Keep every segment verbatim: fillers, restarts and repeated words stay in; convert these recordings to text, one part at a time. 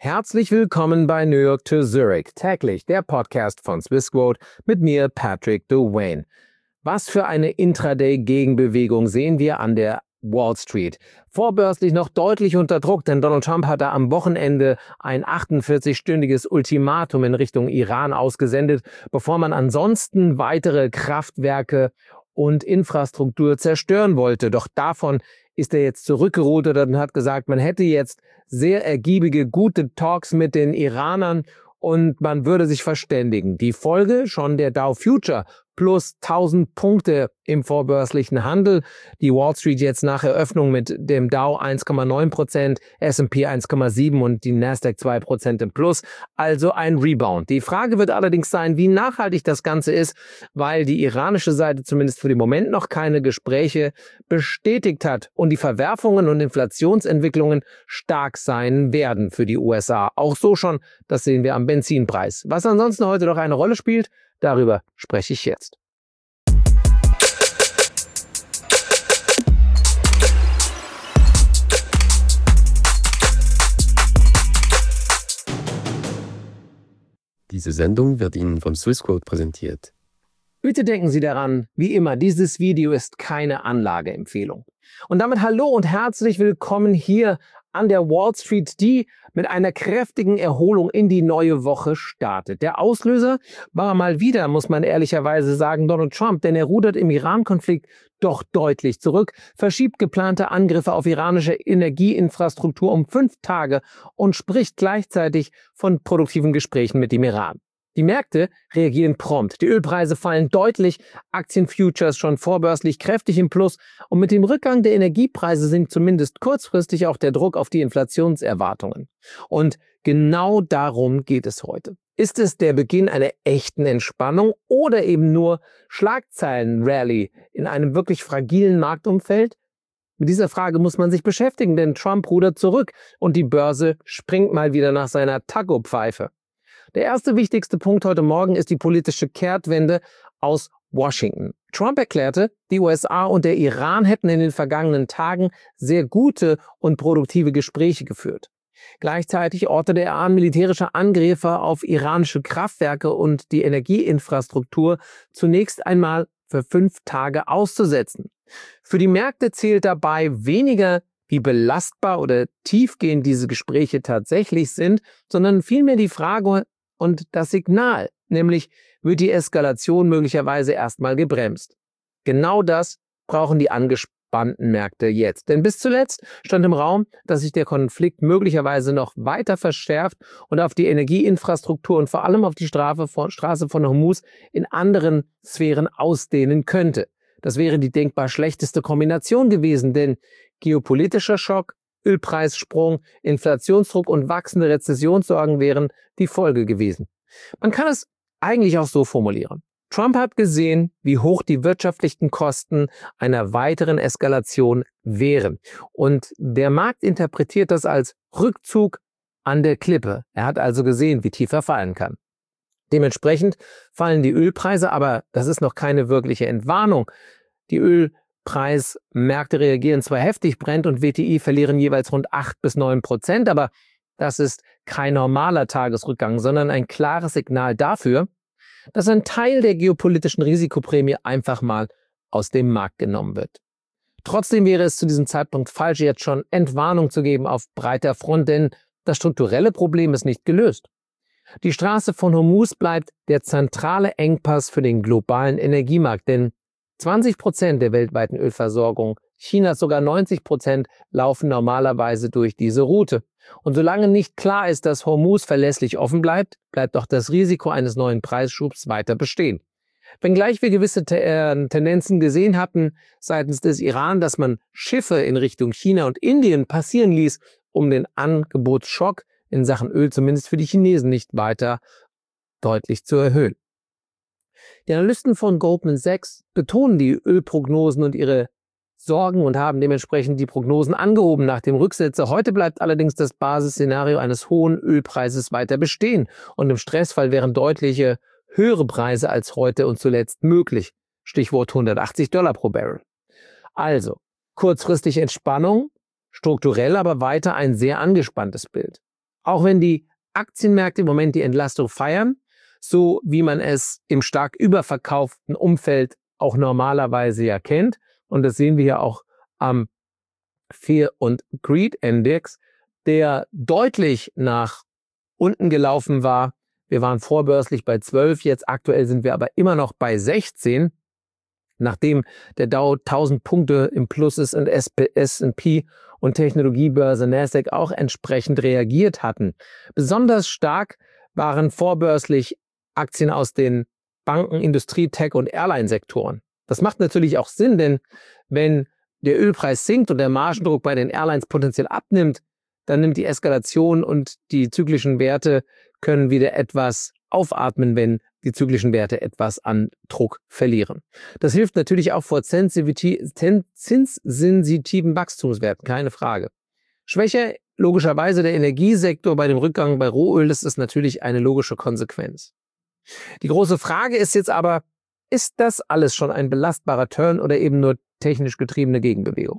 Herzlich willkommen bei New York to Zurich, täglich der Podcast von Swissquote mit mir, Patrick Dwayne. Was für eine Intraday-Gegenbewegung sehen wir an der Wall Street. Vorbörslich noch deutlich unter Druck, denn Donald Trump hatte am Wochenende ein achtundvierzig-stündiges Ultimatum in Richtung Iran ausgesendet, bevor man ansonsten weitere Kraftwerke und Infrastruktur zerstören wollte. Doch davon ist er jetzt zurückgerudert und hat gesagt, man hätte jetzt sehr ergiebige, gute Talks mit den Iranern und man würde sich verständigen. Die Folge schon der Dow Future plus tausend Punkte im vorbörslichen Handel. Die Wall Street jetzt nach Eröffnung mit dem Dow eins Komma neun Prozent, S und P eins Komma sieben und die Nasdaq zwei Prozent im Plus. Also ein Rebound. Die Frage wird allerdings sein, wie nachhaltig das Ganze ist, weil die iranische Seite zumindest für den Moment noch keine Gespräche bestätigt hat und die Verwerfungen und Inflationsentwicklungen stark sein werden für die U S A. Auch so schon, das sehen wir am Benzinpreis. Was ansonsten heute noch eine Rolle spielt, darüber spreche ich jetzt. Diese Sendung wird Ihnen von Swissquote präsentiert. Bitte denken Sie daran, wie immer, dieses Video ist keine Anlageempfehlung. Und damit hallo und herzlich willkommen hier an der Wall Street, die mit einer kräftigen Erholung in die neue Woche startet. Der Auslöser war mal wieder, muss man ehrlicherweise sagen, Donald Trump, denn er rudert im Iran-Konflikt doch deutlich zurück, verschiebt geplante Angriffe auf iranische Energieinfrastruktur um fünf Tage und spricht gleichzeitig von produktiven Gesprächen mit dem Iran. Die Märkte reagieren prompt. Die Ölpreise fallen deutlich, Aktienfutures schon vorbörslich kräftig im Plus und mit dem Rückgang der Energiepreise sinkt zumindest kurzfristig auch der Druck auf die Inflationserwartungen. Und genau darum geht es heute. Ist es der Beginn einer echten Entspannung oder eben nur Schlagzeilen-Rally in einem wirklich fragilen Marktumfeld? Mit dieser Frage muss man sich beschäftigen, denn Trump rudert zurück und die Börse springt mal wieder nach seiner Taco-Pfeife. Der erste wichtigste Punkt heute Morgen ist die politische Kehrtwende aus Washington. Trump erklärte, die U S A und der Iran hätten in den vergangenen Tagen sehr gute und produktive Gespräche geführt. Gleichzeitig ordnete er an, militärische Angriffe auf iranische Kraftwerke und die Energieinfrastruktur zunächst einmal für fünf Tage auszusetzen. Für die Märkte zählt dabei weniger, wie belastbar oder tiefgehend diese Gespräche tatsächlich sind, sondern vielmehr die Frage und das Signal, nämlich wird die Eskalation möglicherweise erstmal gebremst. Genau das brauchen die angespannten Märkte jetzt. Denn bis zuletzt stand im Raum, dass sich der Konflikt möglicherweise noch weiter verschärft und auf die Energieinfrastruktur und vor allem auf die Straße von, Straße von Hormuz in anderen Sphären ausdehnen könnte. Das wäre die denkbar schlechteste Kombination gewesen, denn geopolitischer Schock, Ölpreissprung, Inflationsdruck und wachsende Rezessionssorgen wären die Folge gewesen. Man kann es eigentlich auch so formulieren. Trump hat gesehen, wie hoch die wirtschaftlichen Kosten einer weiteren Eskalation wären. Und der Markt interpretiert das als Rückzug an der Klippe. Er hat also gesehen, wie tief er fallen kann. Dementsprechend fallen die Ölpreise, aber das ist noch keine wirkliche Entwarnung. Die Ölpreismärkte reagieren zwar heftig, Brent und W T I verlieren jeweils rund acht bis neun Prozent, aber das ist kein normaler Tagesrückgang, sondern ein klares Signal dafür, dass ein Teil der geopolitischen Risikoprämie einfach mal aus dem Markt genommen wird. Trotzdem wäre es zu diesem Zeitpunkt falsch, jetzt schon Entwarnung zu geben auf breiter Front, denn das strukturelle Problem ist nicht gelöst. Die Straße von Hormuz bleibt der zentrale Engpass für den globalen Energiemarkt, denn zwanzig Prozent der weltweiten Ölversorgung, Chinas sogar neunzig Prozent, laufen normalerweise durch diese Route. Und solange nicht klar ist, dass Hormuz verlässlich offen bleibt, bleibt auch das Risiko eines neuen Preisschubs weiter bestehen. Wenngleich wir gewisse Te- äh, Tendenzen gesehen hatten seitens des Iran, dass man Schiffe in Richtung China und Indien passieren ließ, um den Angebotsschock in Sachen Öl zumindest für die Chinesen nicht weiter deutlich zu erhöhen. Die Analysten von Goldman Sachs betonen die Ölprognosen und ihre Sorgen und haben dementsprechend die Prognosen angehoben nach dem Rücksetzer. Heute bleibt allerdings das Basisszenario eines hohen Ölpreises weiter bestehen und im Stressfall wären deutliche höhere Preise als heute und zuletzt möglich. Stichwort hundertachtzig Dollar pro Barrel. Also, kurzfristig Entspannung, strukturell aber weiter ein sehr angespanntes Bild. Auch wenn die Aktienmärkte im Moment die Entlastung feiern, so wie man es im stark überverkauften Umfeld auch normalerweise ja kennt. Und das sehen wir ja auch am Fear und Greed Index, der deutlich nach unten gelaufen war. Wir waren vorbörslich bei zwölf, jetzt aktuell sind wir aber immer noch bei sechzehn, nachdem der Dow tausend Punkte im Plus ist und S und P und Technologiebörse Nasdaq auch entsprechend reagiert hatten. Besonders stark waren vorbörslich Aktien aus den Banken, Industrie, Tech und Airline-Sektoren. Das macht natürlich auch Sinn, denn wenn der Ölpreis sinkt und der Margendruck bei den Airlines potenziell abnimmt, dann nimmt die Eskalation und die zyklischen Werte können wieder etwas aufatmen, wenn die zyklischen Werte etwas an Druck verlieren. Das hilft natürlich auch vor zinssensitiven Wachstumswerten, keine Frage. Schwächer logischerweise der Energiesektor bei dem Rückgang bei Rohöl, das ist natürlich eine logische Konsequenz. Die große Frage ist jetzt aber, ist das alles schon ein belastbarer Turn oder eben nur technisch getriebene Gegenbewegung?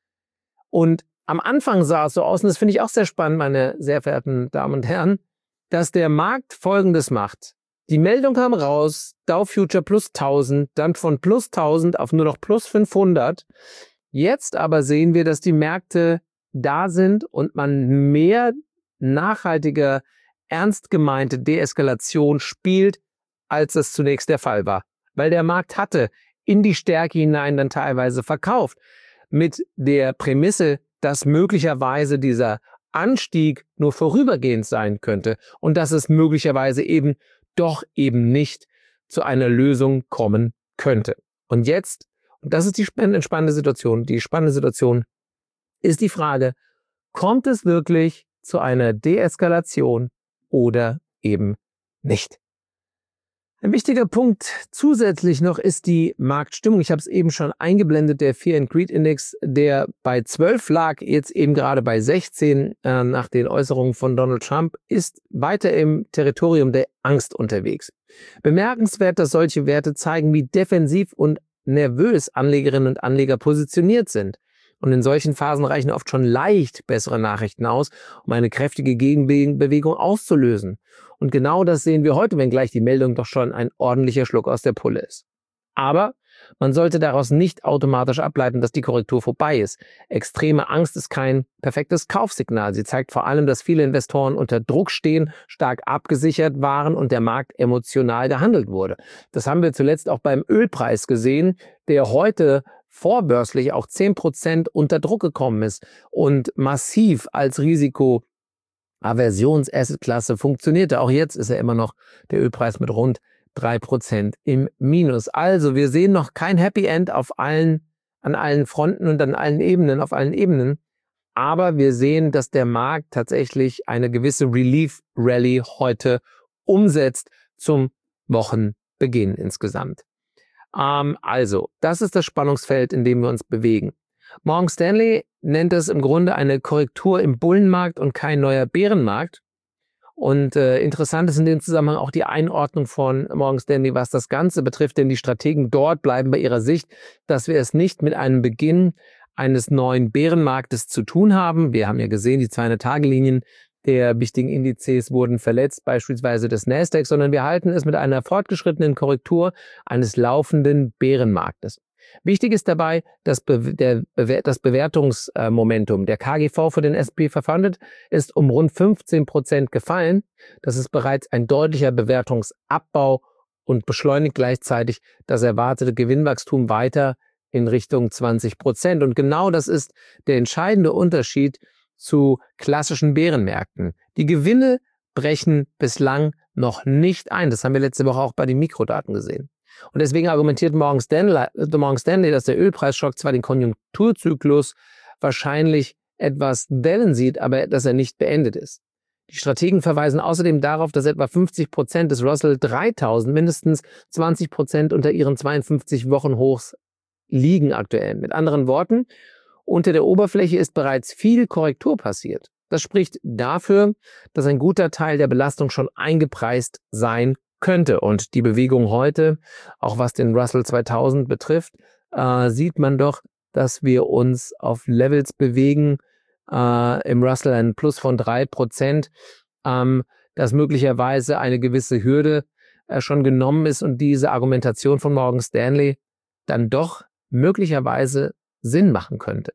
Und am Anfang sah es so aus, und das finde ich auch sehr spannend, meine sehr verehrten Damen und Herren, dass der Markt Folgendes macht. Die Meldung kam raus, Dow Future plus tausend, dann von plus tausend auf nur noch plus fünfhundert. Jetzt aber sehen wir, dass die Märkte da sind und man mehr nachhaltige, ernst gemeinte Deeskalation spielt, als das zunächst der Fall war. Weil der Markt hatte in die Stärke hinein dann teilweise verkauft. Mit der Prämisse, dass möglicherweise dieser Anstieg nur vorübergehend sein könnte und dass es möglicherweise eben doch eben nicht zu einer Lösung kommen könnte. Und jetzt, und das ist die spannende Situation, die spannende Situation ist die Frage, kommt es wirklich zu einer Deeskalation oder eben nicht? Ein wichtiger Punkt zusätzlich noch ist die Marktstimmung. Ich habe es eben schon eingeblendet, der Fear and Greed Index, der bei zwölf lag, jetzt eben gerade bei sechzehn äh, nach den Äußerungen von Donald Trump, ist weiter im Territorium der Angst unterwegs. Bemerkenswert, dass solche Werte zeigen, wie defensiv und nervös Anlegerinnen und Anleger positioniert sind. Und in solchen Phasen reichen oft schon leicht bessere Nachrichten aus, um eine kräftige Gegenbewegung auszulösen. Und genau das sehen wir heute, wenngleich die Meldung doch schon ein ordentlicher Schluck aus der Pulle ist. Aber man sollte daraus nicht automatisch ableiten, dass die Korrektur vorbei ist. Extreme Angst ist kein perfektes Kaufsignal. Sie zeigt vor allem, dass viele Investoren unter Druck stehen, stark abgesichert waren und der Markt emotional gehandelt wurde. Das haben wir zuletzt auch beim Ölpreis gesehen, der heute vorbörslich auch zehn Prozent unter Druck gekommen ist und massiv als Risikoaversions-Asset-Klasse funktionierte. Auch jetzt ist er immer noch der Ölpreis mit rund drei Prozent im Minus. Also wir sehen noch kein Happy End auf allen, an allen Fronten und an allen Ebenen, auf allen Ebenen. Aber wir sehen, dass der Markt tatsächlich eine gewisse Relief-Rally heute umsetzt zum Wochenbeginn insgesamt. Ähm, also, das ist das Spannungsfeld, in dem wir uns bewegen. Morgan Stanley nennt es im Grunde eine Korrektur im Bullenmarkt und kein neuer Bärenmarkt. Und äh, interessant ist in dem Zusammenhang auch die Einordnung von Morgan Stanley, was das Ganze betrifft, denn die Strategen dort bleiben bei ihrer Sicht, dass wir es nicht mit einem Beginn eines neuen Bärenmarktes zu tun haben. Wir haben ja gesehen, die zweihundert-Tage-Linien der wichtigen Indizes wurden verletzt, beispielsweise des Nasdaq, sondern wir halten es mit einer fortgeschrittenen Korrektur eines laufenden Bärenmarktes. Wichtig ist dabei, dass Be der Be das Bewertungsmomentum der K G V für den S und P fünfhundert ist um rund fünfzehn Prozent gefallen. Das ist bereits ein deutlicher Bewertungsabbau und beschleunigt gleichzeitig das erwartete Gewinnwachstum weiter in Richtung zwanzig Prozent. Und genau das ist der entscheidende Unterschied zu klassischen Bärenmärkten. Die Gewinne brechen bislang noch nicht ein. Das haben wir letzte Woche auch bei den Mikrodaten gesehen. Und deswegen argumentiert Morgan Stanley, Morgan Stanley, dass der Ölpreisschock zwar den Konjunkturzyklus wahrscheinlich etwas dellen sieht, aber dass er nicht beendet ist. Die Strategen verweisen außerdem darauf, dass etwa fünfzig Prozent des Russell dreitausend mindestens zwanzig Prozent unter ihren zweiundfünfzig Wochen Hochs liegen aktuell. Mit anderen Worten, unter der Oberfläche ist bereits viel Korrektur passiert. Das spricht dafür, dass ein guter Teil der Belastung schon eingepreist sein könnte. Und die Bewegung heute, auch was den Russell zweitausend betrifft, äh, sieht man doch, dass wir uns auf Levels bewegen, äh, im Russell ein Plus von drei Prozent, ähm, dass möglicherweise eine gewisse Hürde äh, schon genommen ist und diese Argumentation von Morgan Stanley dann doch möglicherweise Sinn machen könnte.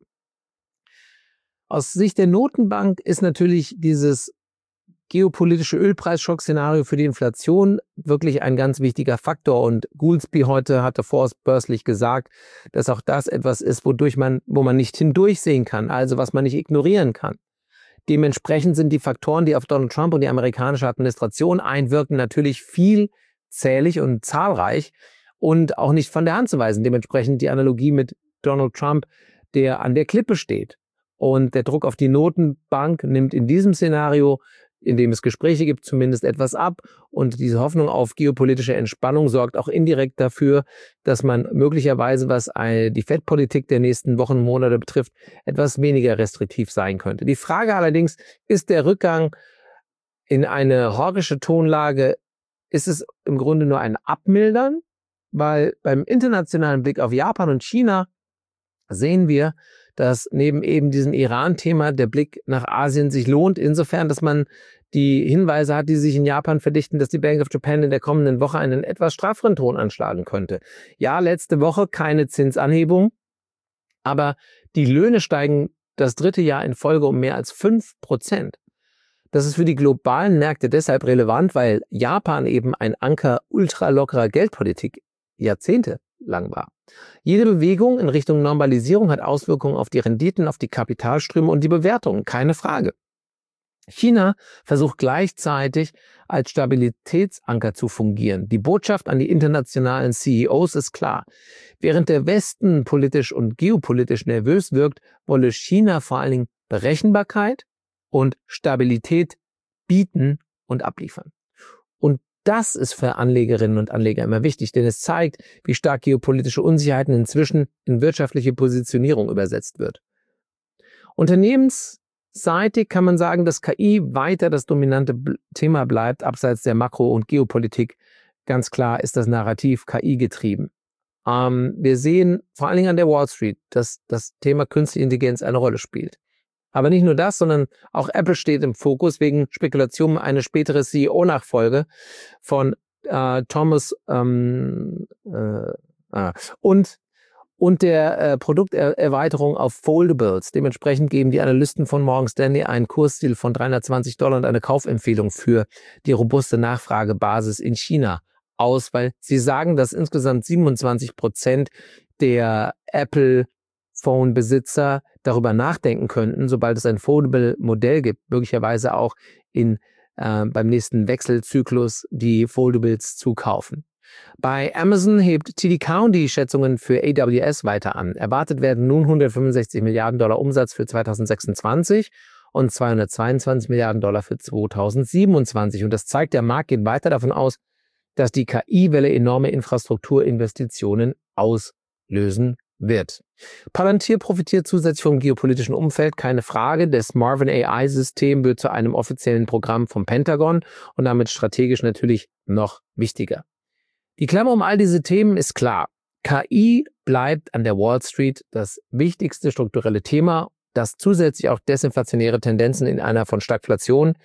Aus Sicht der Notenbank ist natürlich dieses geopolitische Ölpreisschock-Szenario für die Inflation wirklich ein ganz wichtiger Faktor. Und Goolsbee heute hatte vorausbörslich gesagt, dass auch das etwas ist, wodurch man, wo man nicht hindurchsehen kann, also was man nicht ignorieren kann. Dementsprechend sind die Faktoren, die auf Donald Trump und die amerikanische Administration einwirken, natürlich vielzählig und zahlreich und auch nicht von der Hand zu weisen. Dementsprechend die Analogie mit Donald Trump, der an der Klippe steht. Und der Druck auf die Notenbank nimmt in diesem Szenario, in dem es Gespräche gibt, zumindest etwas ab. Und diese Hoffnung auf geopolitische Entspannung sorgt auch indirekt dafür, dass man möglicherweise, was die Fed-Politik der nächsten Wochen und Monate betrifft, etwas weniger restriktiv sein könnte. Die Frage allerdings, ist der Rückgang in eine hawkische Tonlage, ist es im Grunde nur ein Abmildern? Weil beim internationalen Blick auf Japan und China sehen wir, dass neben eben diesem Iran-Thema der Blick nach Asien sich lohnt, insofern, dass man die Hinweise hat, die sich in Japan verdichten, dass die Bank of Japan in der kommenden Woche einen etwas strafferen Ton anschlagen könnte. Ja, letzte Woche keine Zinsanhebung, aber die Löhne steigen das dritte Jahr in Folge um mehr als fünf Prozent. Das ist für die globalen Märkte deshalb relevant, weil Japan eben ein Anker ultralockerer Geldpolitik jahrzehntelang war. Jede Bewegung in Richtung Normalisierung hat Auswirkungen auf die Renditen, auf die Kapitalströme und die Bewertungen, keine Frage. China versucht gleichzeitig als Stabilitätsanker zu fungieren. Die Botschaft an die internationalen C E Os ist klar. Während der Westen politisch und geopolitisch nervös wirkt, wolle China vor allen Dingen Berechenbarkeit und Stabilität bieten und abliefern. Und das ist für Anlegerinnen und Anleger immer wichtig, denn es zeigt, wie stark geopolitische Unsicherheiten inzwischen in wirtschaftliche Positionierung übersetzt wird. Unternehmensseitig kann man sagen, dass K I weiter das dominante Thema bleibt, abseits der Makro- und Geopolitik. Ganz klar ist das Narrativ K I getrieben. Ähm, wir sehen vor allen Dingen an der Wall Street, dass das Thema Künstliche Intelligenz eine Rolle spielt. Aber nicht nur das, sondern auch Apple steht im Fokus wegen Spekulationen eine spätere C E O-Nachfolge von äh, Thomas ähm, äh, ah, und, und der äh, Produkterweiterung auf Foldables. Dementsprechend geben die Analysten von Morgan Stanley einen Kursziel von dreihundertzwanzig Dollar und eine Kaufempfehlung für die robuste Nachfragebasis in China aus, weil sie sagen, dass insgesamt siebenundzwanzig Prozent der Apple Phone-Besitzer darüber nachdenken könnten, sobald es ein Foldable-Modell gibt, möglicherweise auch in, äh, beim nächsten Wechselzyklus die Foldables zu kaufen. Bei Amazon hebt T D Cowen die Schätzungen für A W S weiter an. Erwartet werden nun hundertfünfundsechzig Milliarden Dollar Umsatz für zweitausendsechsundzwanzig und zweihundertzweiundzwanzig Milliarden Dollar für zweitausendsiebenundzwanzig. Und das zeigt, der Markt geht weiter davon aus, dass die K I-Welle enorme Infrastrukturinvestitionen auslösen wird. Palantir profitiert zusätzlich vom geopolitischen Umfeld, keine Frage. Das Marvin A I-System wird zu einem offiziellen Programm vom Pentagon und damit strategisch natürlich noch wichtiger. Die Klammer um all diese Themen ist klar. K I bleibt an der Wall Street das wichtigste strukturelle Thema, das zusätzlich auch desinflationäre Tendenzen in einer von Stagflation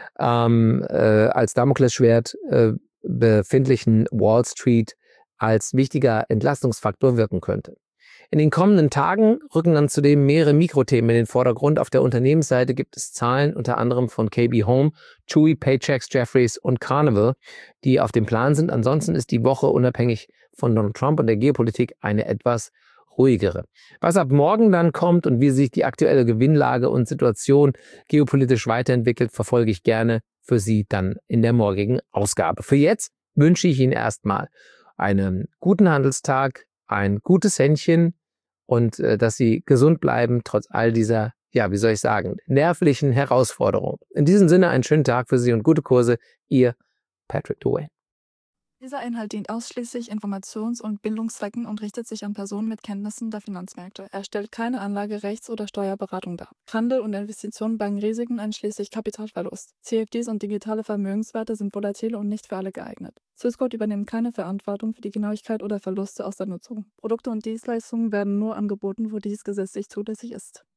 ähm, äh, als Damoklesschwert äh, befindlichen Wall Street als wichtiger Entlastungsfaktor wirken könnte. In den kommenden Tagen rücken dann zudem mehrere Mikrothemen in den Vordergrund. Auf der Unternehmensseite gibt es Zahlen unter anderem von K B Home, Chewy, Paychex, Jefferies und Carnival, die auf dem Plan sind. Ansonsten ist die Woche unabhängig von Donald Trump und der Geopolitik eine etwas ruhigere. Was ab morgen dann kommt und wie sich die aktuelle Gewinnlage und Situation geopolitisch weiterentwickelt, verfolge ich gerne für Sie dann in der morgigen Ausgabe. Für jetzt wünsche ich Ihnen erstmal einen guten Handelstag, ein gutes Händchen und äh, dass Sie gesund bleiben, trotz all dieser, ja, wie soll ich sagen, nervlichen Herausforderungen. In diesem Sinne einen schönen Tag für Sie und gute Kurse. Ihr Patrick Duane. Dieser Inhalt dient ausschließlich Informations- und Bildungszwecken und richtet sich an Personen mit Kenntnissen der Finanzmärkte. Er stellt keine Anlage-, Rechts- oder Steuerberatung dar. Handel und Investitionen bergen Risiken einschließlich Kapitalverlust. C F Ds und digitale Vermögenswerte sind volatil und nicht für alle geeignet. Swissquote übernimmt keine Verantwortung für die Genauigkeit oder Verluste aus der Nutzung. Produkte und Dienstleistungen werden nur angeboten, wo dies gesetzlich zulässig ist.